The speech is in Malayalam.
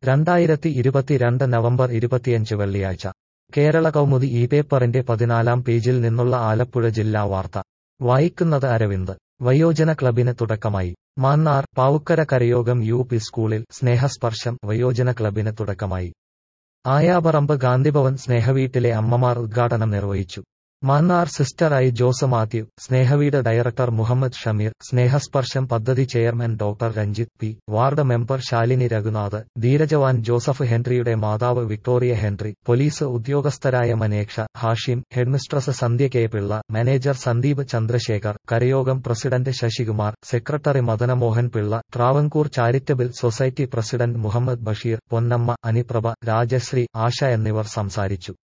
2022 നവംബർ 25 വെള്ളിയാഴ്ച കേരള കൗമുദി ഈ പേപ്പറിന്റെ 14-ാം പേജിൽ നിന്നുള്ള ആലപ്പുഴ ജില്ലാ വാർത്ത വായിക്കുന്നത് അരവിന്ദ്. വയോജന ക്ലബിന് തുടക്കമായി. മാന്നാർ പാവുക്കര കരയോഗം യു.പി. സ്കൂളിൽ സ്നേഹസ്പർശം വയോജന ക്ലബിന് തുടക്കമായി. ആയാപറമ്പ് ഗാന്ധിഭവൻ സ്നേഹവീട്ടിലെ അമ്മമാർ ഉദ്ഘാടനം നിർവഹിച്ചു. Mannar sister I. Jose Mathew, Snehaveedu director Muhammad Shameer, Snehasparsham പദ്ധതി chairman doctor Ranjith P, ward member Shalini Raghunath, ധീരജവാൻ ജോസഫ് ഹെൻറിയുടെ മാതാവ് വിക്ടോറിയ ഹെൻറി, പോലീസ് ഉദ്യോഗസ്ഥരായ Maneksha, Hashim, headmistress Sandhya K. Pillai, manager Sandeep Chandrasekhar, കരയോഗം president Sasikumar, secretary Madanamohan Pillai, Travancore charitable society president Muhammad Basheer, Ponnamma, Aniprabha, Rajasree, Asha എന്നിവർ സംസാരിച്ചു.